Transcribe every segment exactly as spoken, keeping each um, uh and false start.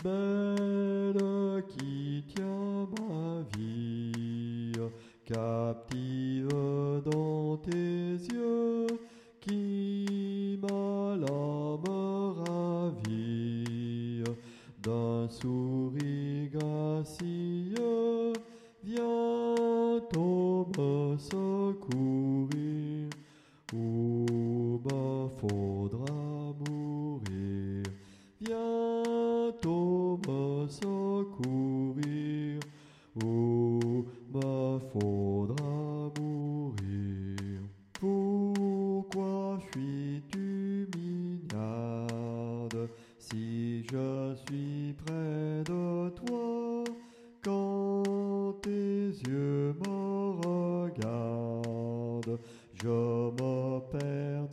belle qui tient ma vie, captive dans tes yeux, qui ma l'âme ravie, d'un sourire gracieux, viens-toi me secourir, ou me faudra mourir. Viens-toi me secourir, ou me faudra mourir. Pourquoi fuis-tu, mignarde, si je suis près de toi, quand tes yeux me regardent, je me perds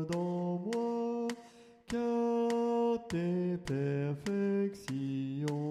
dedans moi, car tes perfections